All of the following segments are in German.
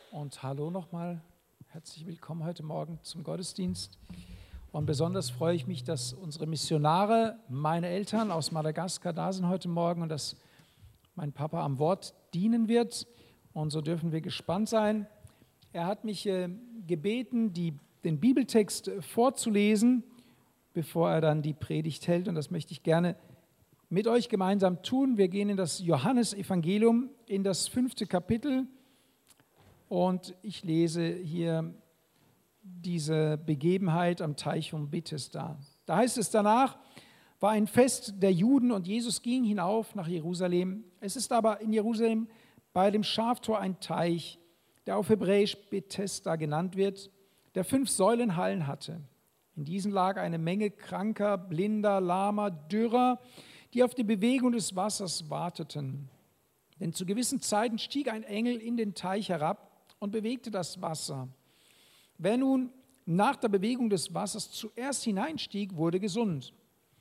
Und hallo nochmal, herzlich willkommen heute Morgen zum Gottesdienst. Und besonders freue ich mich, dass unsere Missionare, meine Eltern aus Madagaskar da sind heute Morgen und dass mein Papa am Wort dienen wird. Und so dürfen wir gespannt sein. Er hat mich gebeten, den Bibeltext vorzulesen, bevor er dann die Predigt hält. Und das möchte ich gerne mit euch gemeinsam tun. Wir gehen in das Johannesevangelium, in das 5. Kapitel. Und ich lese hier diese Begebenheit am Teich von Bethesda. Da heißt es: Danach war ein Fest der Juden und Jesus ging hinauf nach Jerusalem. Es ist aber in Jerusalem bei dem Schaftor ein Teich, der auf Hebräisch Bethesda genannt wird, der 5 Säulenhallen hatte. In diesen lag eine Menge Kranker, Blinder, Lahmer, Dürrer, die auf die Bewegung des Wassers warteten. Denn zu gewissen Zeiten stieg ein Engel in den Teich herab und bewegte das Wasser. Wer nun nach der Bewegung des Wassers zuerst hineinstieg, wurde gesund,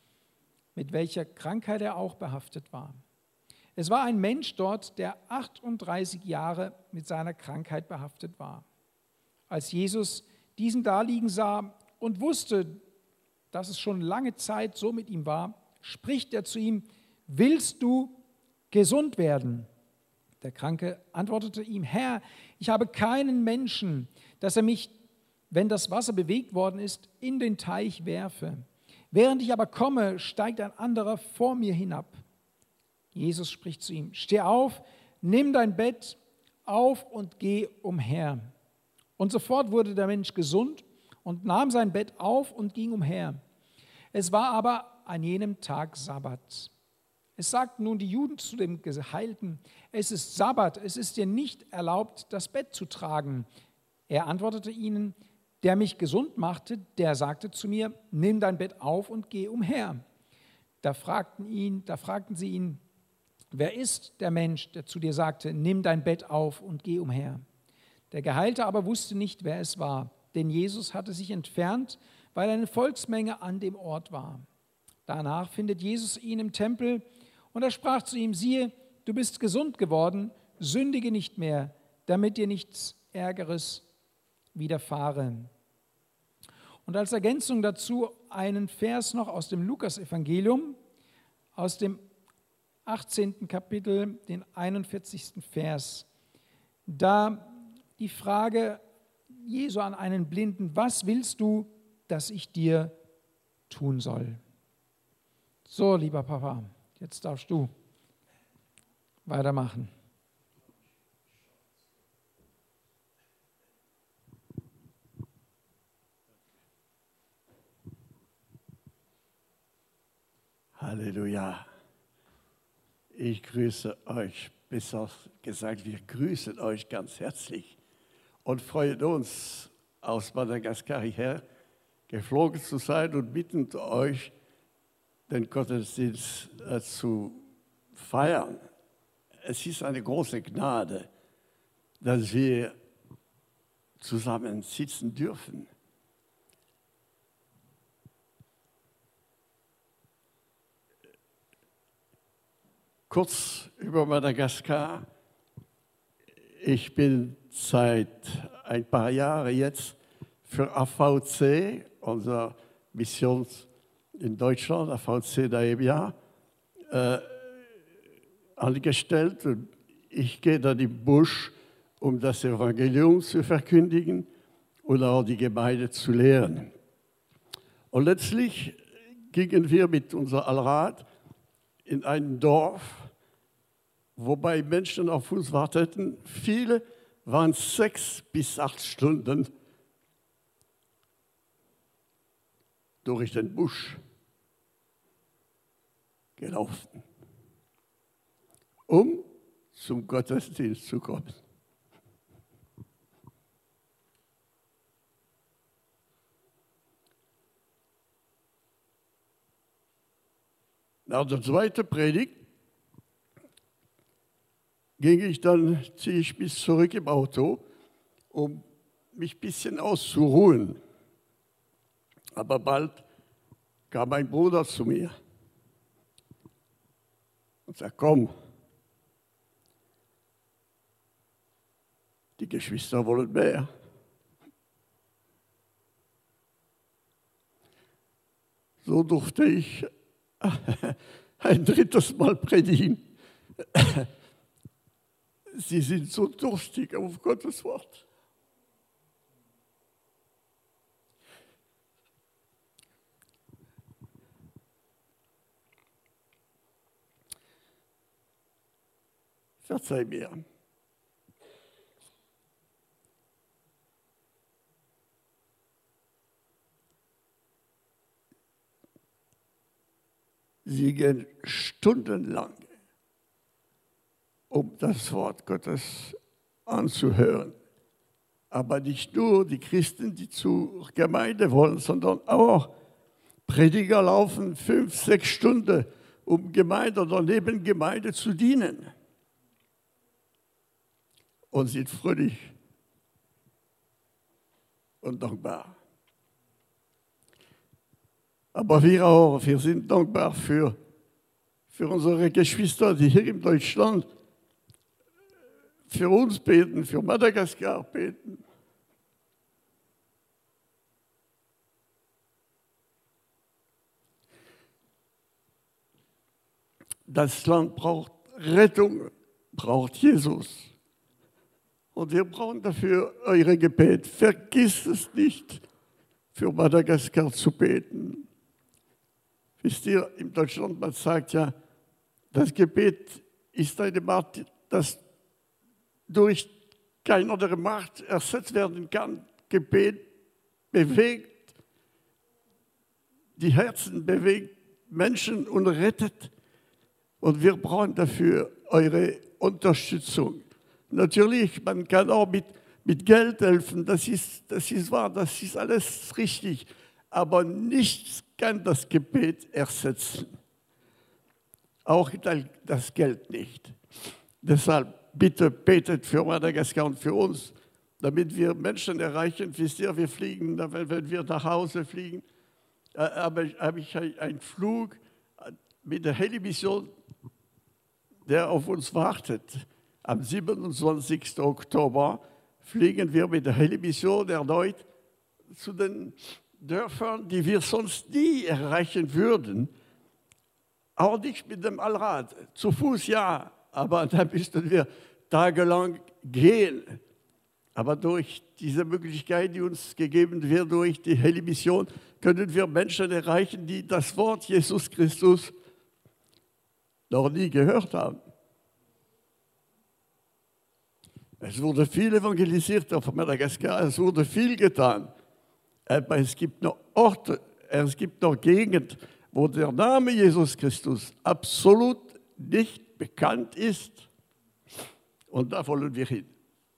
mit welcher Krankheit er auch behaftet war. Es war ein Mensch dort, der 38 Jahre mit seiner Krankheit behaftet war. Als Jesus diesen daliegen sah und wusste, dass es schon lange Zeit so mit ihm war, spricht er zu ihm: Willst du gesund werden? Der Kranke antwortete ihm: Herr, ich habe keinen Menschen, dass er mich, wenn das Wasser bewegt worden ist, in den Teich werfe. Während ich aber komme, steigt ein anderer vor mir hinab. Jesus spricht zu ihm: Steh auf, nimm dein Bett auf und geh umher. Und sofort wurde der Mensch gesund und nahm sein Bett auf und ging umher. Es war aber an jenem Tag Sabbat. Es sagten nun die Juden zu dem Geheilten: Es ist Sabbat, es ist dir nicht erlaubt, das Bett zu tragen. Er antwortete ihnen: Der mich gesund machte, der sagte zu mir: Nimm dein Bett auf und geh umher. Da fragten sie ihn: Wer ist der Mensch, der zu dir sagte: Nimm dein Bett auf und geh umher? Der Geheilte aber wusste nicht, wer es war, denn Jesus hatte sich entfernt, weil eine Volksmenge an dem Ort war. Danach findet Jesus ihn im Tempel und er sprach zu ihm: Siehe, du bist gesund geworden, sündige nicht mehr, damit dir nichts Ärgeres widerfahre. Und als Ergänzung dazu einen Vers noch aus dem Lukas-Evangelium, aus dem 18. Kapitel, den 41. Vers. Da die Frage Jesu an einen Blinden: Was willst du, dass ich dir tun soll? So, lieber Papa, jetzt darfst du weitermachen. Halleluja. Ich grüße euch, besser gesagt, wir grüßen euch ganz herzlich und freuen uns, aus Madagaskar hierher geflogen zu sein und bitten euch, den Gottesdienst zu feiern. Es ist eine große Gnade, dass wir zusammen sitzen dürfen. Kurz über Madagaskar. Ich bin seit ein paar Jahren jetzt für AVC, unsere Mission in Deutschland, AVC Daebia, angestellt. Und ich gehe dann im Busch, um das Evangelium zu verkündigen und auch die Gemeinde zu lehren. Und letztlich gingen wir mit unserem Allrad in ein Dorf, wobei Menschen auf uns warteten. Viele waren 6 bis 8 Stunden durch den Busch gelaufen, um zum Gottesdienst zu kommen. Nach der zweiten Predigt ziehe ich bis zurück im Auto, um mich ein bisschen auszuruhen. Aber bald kam ein Bruder zu mir und sagte: Komm, die die Geschwister wollen mehr. So durfte ich ein drittes Mal predigen. Sie sind so durstig auf Gottes Wort. Verzeih mir. Sie gehen stundenlang, um das Wort Gottes anzuhören. Aber nicht nur die Christen, die zur Gemeinde wollen, sondern auch Prediger laufen 5, 6 Stunden, um Gemeinde oder neben Gemeinde zu dienen. Und sind fröhlich und dankbar. Aber wir sind dankbar für unsere Geschwister, die hier in Deutschland für uns beten, für Madagaskar beten. Das Land braucht Rettung, braucht Jesus. Und wir brauchen dafür eure Gebet. Vergiss es nicht, für Madagaskar zu beten. Wisst ihr, in Deutschland, man sagt ja, das Gebet ist eine Macht, das durch keine andere Macht ersetzt werden kann. Gebet bewegt die Herzen, bewegt Menschen und rettet. Und wir brauchen dafür eure Unterstützung. Natürlich, man kann auch mit Geld helfen, das ist wahr, das ist alles richtig. Aber nichts kann das Gebet ersetzen. Auch das Geld nicht. Deshalb bitte betet für Madagaskar und für uns, damit wir Menschen erreichen. Wisst ihr, wir fliegen, wenn wir nach Hause fliegen, habe ich einen Flug mit der Heli-Mission, der auf uns wartet. Am 27. Oktober fliegen wir mit der Heli-Mission erneut zu den Dörfern, die wir sonst nie erreichen würden. Auch nicht mit dem Allrad. Zu Fuß ja, aber da müssten wir tagelang gehen. Aber durch diese Möglichkeit, die uns gegeben wird durch die Heli-Mission, können wir Menschen erreichen, die das Wort Jesus Christus noch nie gehört haben. Es wurde viel evangelisiert auf Madagaskar, es wurde viel getan. Aber es gibt noch Orte, es gibt noch Gegenden, wo der Name Jesus Christus absolut nicht bekannt ist. Und da wollen wir hin.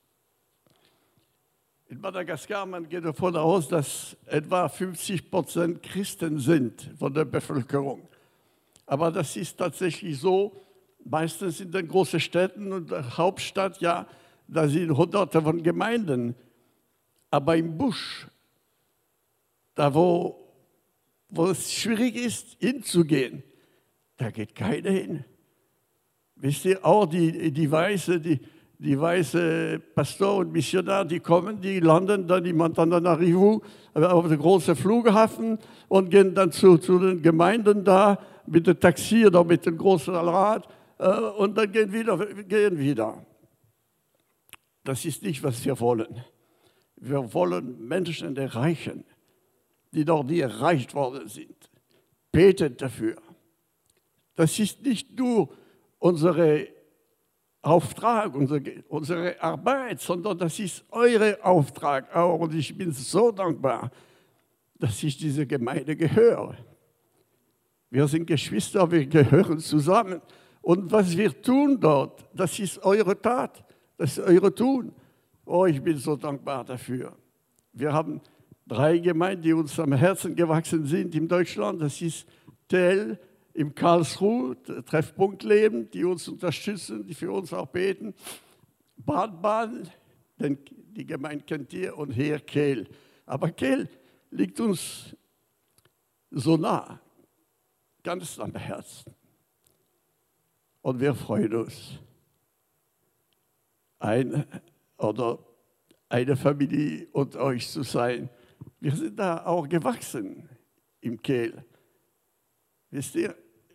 In Madagaskar, man geht davon aus, dass etwa 50% Christen sind von der Bevölkerung. Aber das ist tatsächlich so, meistens in den großen Städten und der Hauptstadt, ja, da sind Hunderte von Gemeinden. Aber im Busch, da wo es schwierig ist, hinzugehen, da geht keiner hin. Wisst ihr, auch die weiße Pastor und Missionar, die kommen, die landen dann in Antananarivo auf dem großen Flughafen und gehen dann zu den Gemeinden da mit dem Taxi oder mit dem großen Rad und dann gehen wieder. Das ist nicht, was wir wollen. Wir wollen Menschen erreichen, die noch nie erreicht worden sind. Betet dafür. Das ist nicht nur unsere Auftrag, unsere Arbeit, sondern das ist euer Auftrag auch. Und ich bin so dankbar, dass ich diese Gemeinde gehöre. Wir sind Geschwister, wir gehören zusammen. Und was wir tun dort, das ist eure Tat, das ist eure Tun. Oh, ich bin so dankbar dafür. Wir haben 3 Gemeinden, die uns am Herzen gewachsen sind in Deutschland. Das ist Tel im Karlsruhe, Treffpunkt Leben, die uns unterstützen, die für uns auch beten. Bad, die Gemeinde kennt ihr, und hier Kehl. Aber Kehl liegt uns so nah, ganz am Herzen. Und wir freuen uns. eine Familie unter euch zu sein. Wir sind da auch gewachsen im Kehl. Wisst ihr,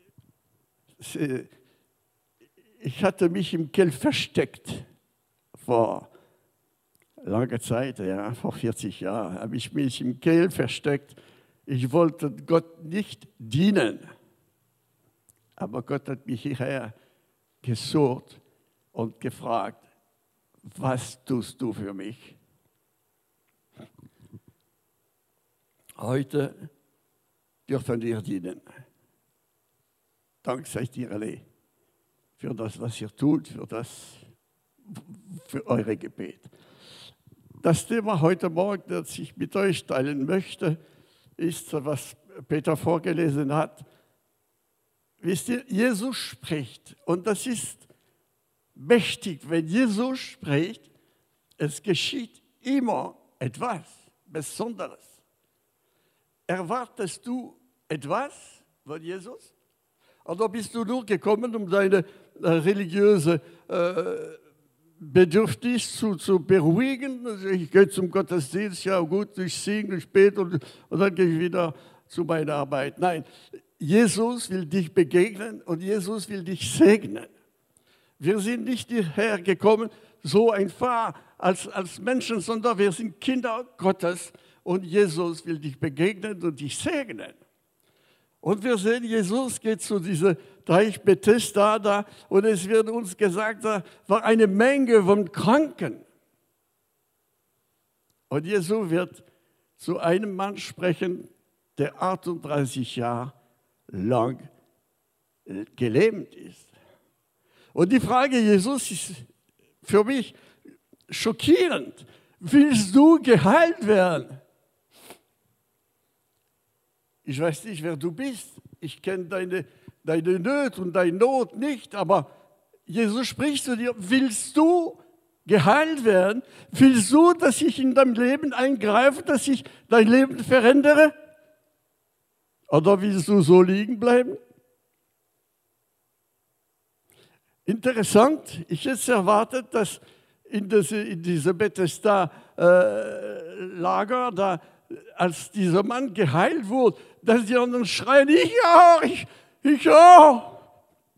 ich hatte mich im Kehl versteckt vor langer Zeit, ja, vor 40 Jahren, habe ich mich im Kehl versteckt. Ich wollte Gott nicht dienen, aber Gott hat mich hierher gesucht und gefragt, was tust du für mich? Heute dürfen wir dienen. Dank seid ihr alle für das, was ihr tut, für eure Gebet. Das Thema heute Morgen, das ich mit euch teilen möchte, ist, was Peter vorgelesen hat. Wisst ihr, Jesus spricht und das ist mächtig, wenn Jesus spricht, es geschieht immer etwas Besonderes. Erwartest du etwas von Jesus? Oder bist du nur gekommen, um deine religiöse Bedürfnis zu beruhigen? Also ich gehe zum Gottesdienst, ja gut, ich singe, ich bete und dann gehe ich wieder zu meiner Arbeit. Nein, Jesus will dich begegnen und Jesus will dich segnen. Wir sind nicht hierher gekommen, so einfach als Menschen, sondern wir sind Kinder Gottes und Jesus will dich begegnen und dich segnen. Und wir sehen, Jesus geht zu diesem Teich Bethesda da und es wird uns gesagt, da war eine Menge von Kranken. Und Jesus wird zu einem Mann sprechen, der 38 Jahre lang gelähmt ist. Und die Frage Jesus ist für mich schockierend. Willst du geheilt werden? Ich weiß nicht, wer du bist. Ich kenne deine Nöte und deine Not nicht, aber Jesus spricht zu dir, willst du geheilt werden? Willst du, dass ich in dein Leben eingreife, dass ich dein Leben verändere? Oder willst du so liegen bleiben? Interessant, ich hätte erwartet, dass in diese Bethesda-Lager, da, als dieser Mann geheilt wurde, dass die anderen schreien, ich auch.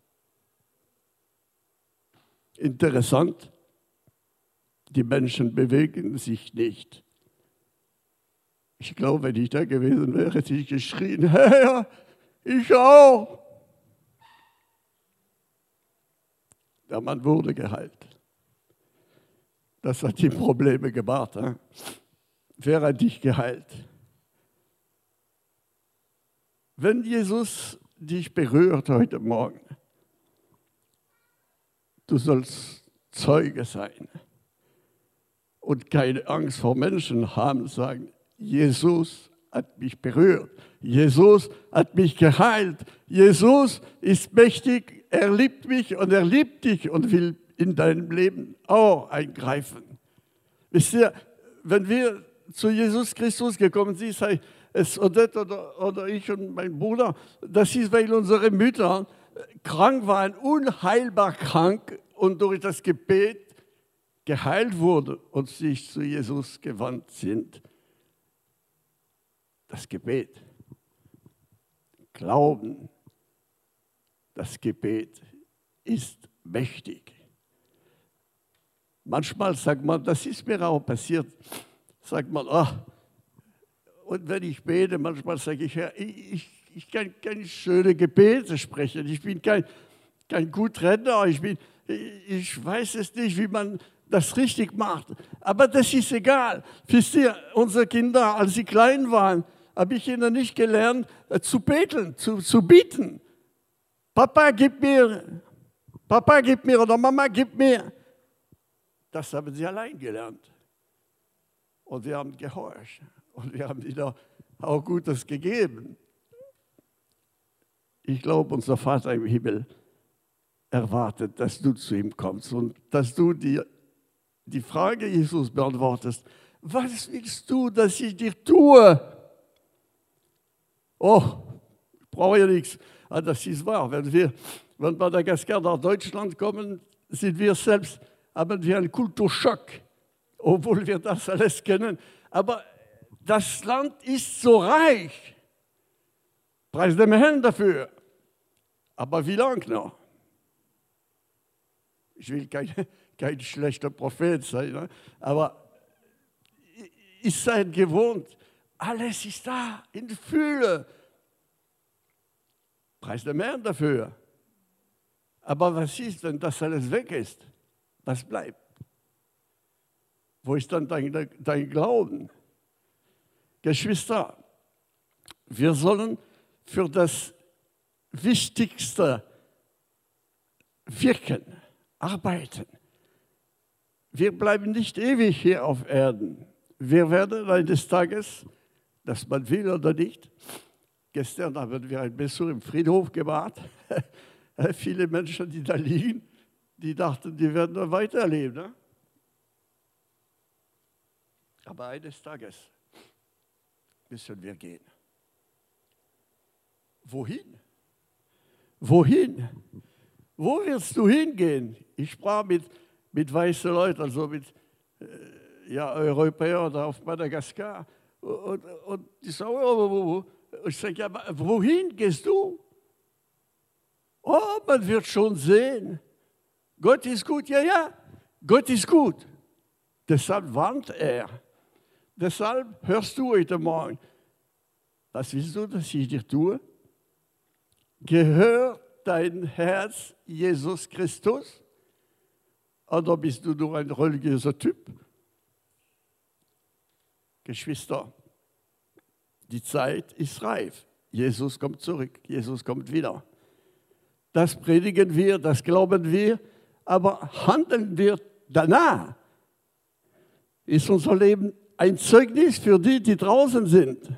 Interessant, die Menschen bewegen sich nicht. Ich glaube, wenn ich da gewesen wäre, hätte ich geschrien, Herr, ich auch. Der Mann wurde geheilt. Das hat ihm Probleme gemacht. Wer hat dich geheilt? Wenn Jesus dich berührt heute Morgen, du sollst Zeuge sein und keine Angst vor Menschen haben, sagen, Jesus hat mich berührt, Jesus hat mich geheilt, Jesus ist mächtig, er liebt mich und er liebt dich und will in deinem Leben auch eingreifen. Wisst ihr, wenn wir zu Jesus Christus gekommen sind, sei es Odette oder ich und mein Bruder, das ist, weil unsere Mütter krank waren, unheilbar krank und durch das Gebet geheilt wurden und sich zu Jesus gewandt sind. Das Gebet, Glauben, das Gebet ist mächtig. Manchmal sagt man, das ist mir auch passiert, sagt man, und wenn ich bete, manchmal sage ich, Herr, ich kann keine schönen Gebete sprechen, ich bin kein guter Redner, ich weiß es nicht, wie man das richtig macht, aber das ist egal. Wisst ihr, unsere Kinder, als sie klein waren, habe ich ihnen nicht gelernt, zu beten, zu bieten. Papa, gib mir oder Mama, gib mir. Das haben sie allein gelernt. Und wir haben gehorcht. Und wir haben ihnen auch Gutes gegeben. Ich glaube, unser Vater im Himmel erwartet, dass du zu ihm kommst und dass du dir die Frage Jesus beantwortest. Was willst du, dass ich dir tue? Oh, ich brauche ja nichts. Das ist wahr. Wenn wir von Madagaskar nach Deutschland kommen, haben wir einen Kulturschock. obwohl wir das alles kennen. Aber das Land ist so reich. Preis dem Herrn dafür. Aber wie lange noch? Ich will kein schlechter Prophet sein, ne? Aber ist seid gewohnt, alles ist da in Fülle. Preis dem Herrn dafür. Aber was ist, wenn das alles weg ist? Was bleibt? Wo ist dann dein Glauben? Geschwister, wir sollen für das Wichtigste wirken, arbeiten. Wir bleiben nicht ewig hier auf Erden. Wir werden eines Tages, dass man will oder nicht, gestern haben wir einen Besuch im Friedhof gemacht. Viele Menschen, die da liegen, die dachten, die werden noch weiterleben. Ne? Aber eines Tages müssen wir gehen. Wohin? Wohin? Wo willst du hingehen? Ich sprach mit weißen Leuten, also mit Europäern da auf Madagaskar. Und die sagen, oh. Ich sage, ja, wohin gehst du? Oh, man wird schon sehen. Gott ist gut, ja, Gott ist gut. Deshalb warnt er. Deshalb hörst du heute Morgen. Was willst du, dass ich dir tue? Gehört dein Herz Jesus Christus? Oder bist du nur ein religiöser Typ? Geschwister, die Zeit ist reif. Jesus kommt zurück, Jesus kommt wieder. Das predigen wir, das glauben wir, aber handeln wir danach? Ist unser Leben ein Zeugnis für die, die draußen sind?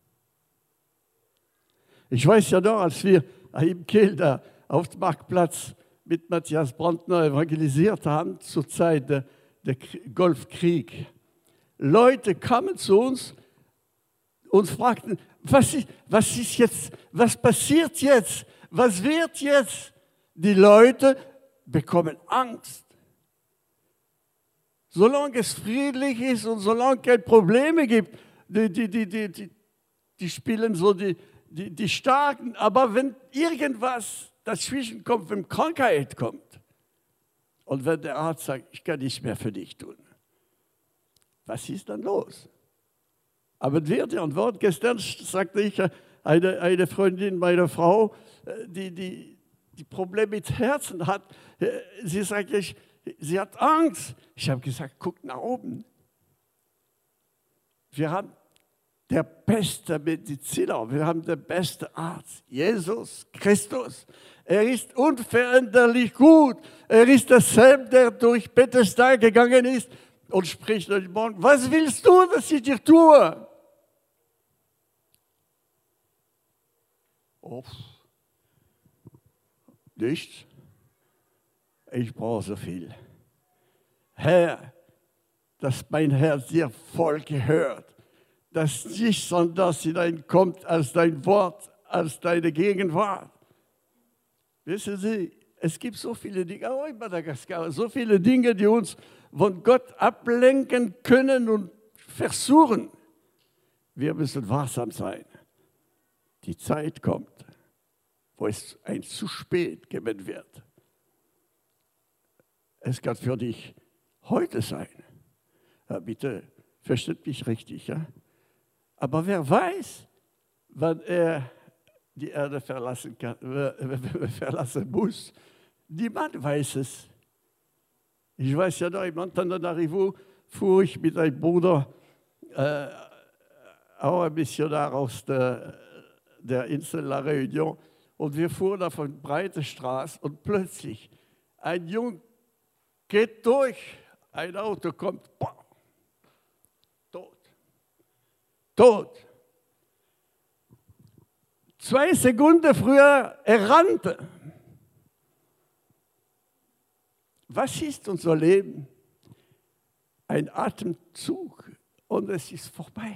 Ich weiß ja noch, als wir im Kehl da auf dem Marktplatz mit Matthias Brandner evangelisiert haben, zur Zeit der Golfkrieg. Leute kamen zu uns und fragten, was ist jetzt, was passiert jetzt, was wird jetzt? Die Leute bekommen Angst. Solange es friedlich ist und solange es keine Probleme gibt, die spielen so die Starken. Aber wenn irgendwas dazwischen kommt, wenn Krankheit kommt und wenn der Arzt sagt, ich kann nichts mehr für dich tun, was ist dann los? Aber wer die Antwort? Gestern sagte ich, eine Freundin meiner Frau, die Probleme mit Herzen hat, sie sagt, sie hat Angst. Ich habe gesagt, guck nach oben. Wir haben der beste Mediziner, wir haben den besten Arzt, Jesus Christus. Er ist unveränderlich gut. Er ist derselbe, der durch Bethesda gegangen ist und spricht heute Morgen, was willst du, dass ich dir tue? Oh, nichts. Ich brauche so viel. Herr, dass mein Herz dir voll gehört, dass nichts anderes hineinkommt als dein Wort, als deine Gegenwart. Wissen Sie, es gibt so viele Dinge, auch in Madagaskar, so viele Dinge, die uns von Gott ablenken können und versuchen. Wir müssen wachsam sein. Die Zeit kommt, wo es ein zu spät geben wird. Es kann für dich heute sein. Ja, bitte, versteht mich richtig. Ja? Aber wer weiß, wann er die Erde verlassen muss? Niemand weiß es. Ich weiß ja noch, im Antananarivo fuhr ich mit einem Bruder, auch ein Missionar aus der Insel La Réunion, und wir fuhren auf eine breite Straße und plötzlich ein Junge geht durch, ein Auto kommt, boah, tot. 2 Sekunden früher, er rannte. Was ist unser Leben? Ein Atemzug und es ist vorbei.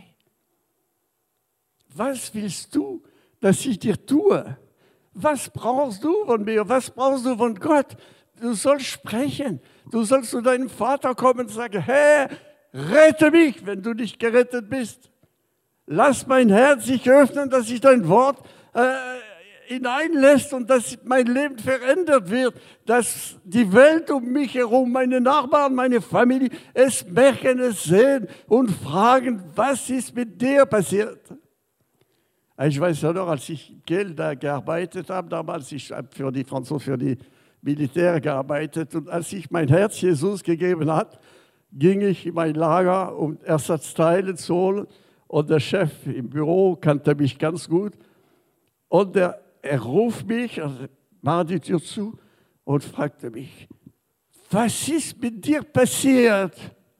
Was willst du, dass ich dir tue? Was brauchst du von mir? Was brauchst du von Gott? Du sollst sprechen. Du sollst zu deinem Vater kommen und sagen, Herr, Rette mich, wenn du nicht gerettet bist. Lass mein Herz sich öffnen, dass ich dein Wort hineinlässt und dass mein Leben verändert wird, dass die Welt um mich herum, meine Nachbarn, meine Familie, es merken, es sehen und fragen, was ist mit dir passiert? Ich weiß ja noch, als ich in Kiel da gearbeitet habe, damals, ich habe für die Franzosen, für die Militär gearbeitet, und als ich mein Herz Jesus gegeben hat, ging ich in mein Lager, um Ersatzteile zu holen, und der Chef im Büro kannte mich ganz gut, und er ruft mich, also macht die Tür zu und fragte mich, was ist mit dir passiert?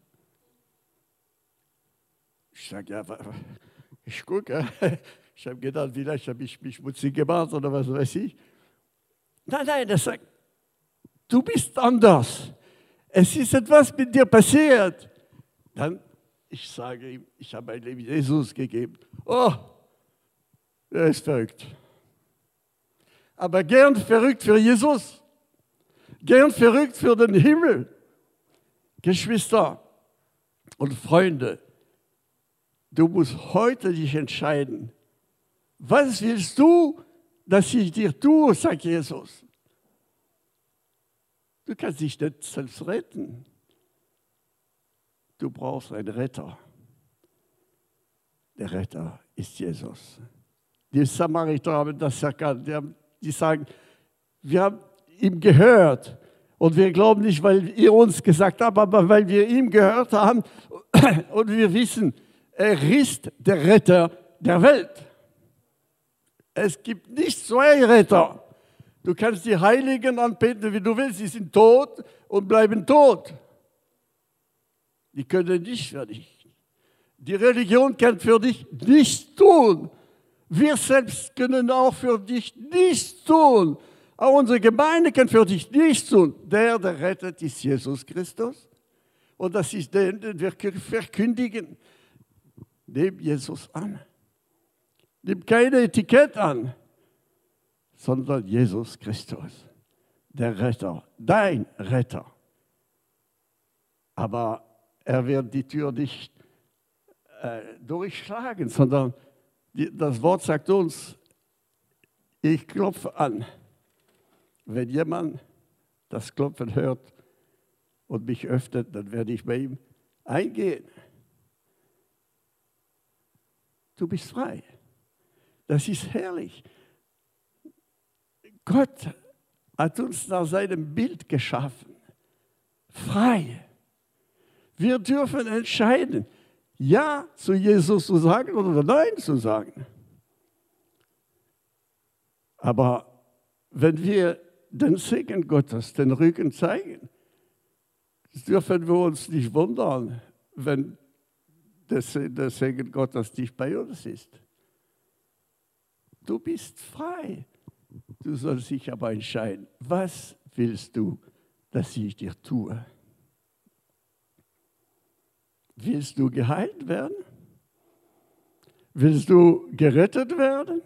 Ich sage, ja, ich gucke, ich habe gedacht, vielleicht habe ich mich schmutzig gemacht oder was weiß ich. Nein, er sagt, du bist anders. Es ist etwas mit dir passiert. Dann, ich sage ihm, ich habe mein Leben Jesus gegeben. Oh, er ist verrückt. Aber gern verrückt für Jesus. Gern verrückt für den Himmel. Geschwister und Freunde, du musst heute dich entscheiden. Was willst du, dass ich dir tue, sagt Jesus. Du kannst dich nicht selbst retten. Du brauchst einen Retter. Der Retter ist Jesus. Die Samariter haben das erkannt. Die sagen, wir haben ihm gehört. Und wir glauben nicht, weil ihr uns gesagt habt, aber weil wir ihm gehört haben und wir wissen, er ist der Retter der Welt. Es gibt nicht zwei Retter. Du kannst die Heiligen anbeten, wie du willst. Sie sind tot und bleiben tot. Die können nicht für dich. Die Religion kann für dich nichts tun. Wir selbst können auch für dich nichts tun. Auch unsere Gemeinde kann für dich nichts tun. Der rettet, ist Jesus Christus. Und das ist der, den wir verkündigen. Nimm Jesus an. Nimm keine Etikett an, sondern Jesus Christus, der Retter, dein Retter. Aber er wird die Tür nicht durchschlagen, sondern das Wort sagt uns, ich klopfe an. Wenn jemand das Klopfen hört und mich öffnet, dann werde ich bei ihm eingehen. Du bist frei. Das ist herrlich. Gott hat uns nach seinem Bild geschaffen. Frei. Wir dürfen entscheiden, Ja zu Jesus zu sagen oder Nein zu sagen. Aber wenn wir den Segen Gottes, den Rücken zeigen, dürfen wir uns nicht wundern, wenn der Segen Gottes nicht bei uns ist. Du bist frei. Du sollst dich aber entscheiden, was willst du, dass ich dir tue? Willst du geheilt werden? Willst du gerettet werden?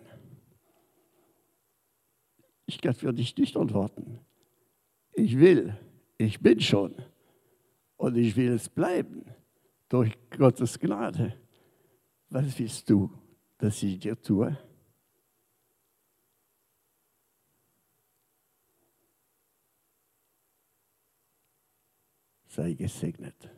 Ich kann für dich nicht antworten. Ich will, ich bin schon und ich will es bleiben durch Gottes Gnade. Was willst du, dass ich dir tue? Sei gesegnet.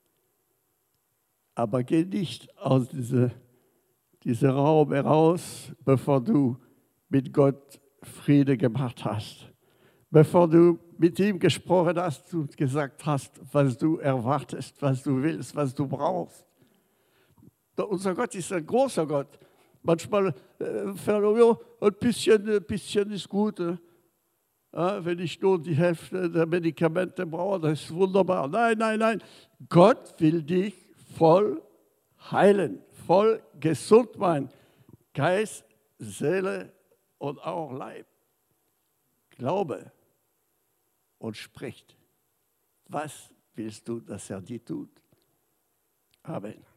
Aber geh nicht aus diesem Raum heraus, bevor du mit Gott Friede gemacht hast. Bevor du mit ihm gesprochen hast und gesagt hast, was du erwartest, was du willst, was du brauchst. Unser Gott ist ein großer Gott. Manchmal ein bisschen ist gut. Ja, wenn ich nur die Hälfte der Medikamente brauche, das ist wunderbar. Nein. Gott will dich voll heilen, voll gesund machen. Geist, Seele und auch Leib. Glaube und spricht. Was willst du, dass er dir tut? Amen.